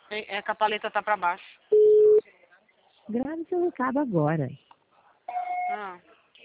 É que a paleta tá pra baixo. Grave seu recado agora. Ah.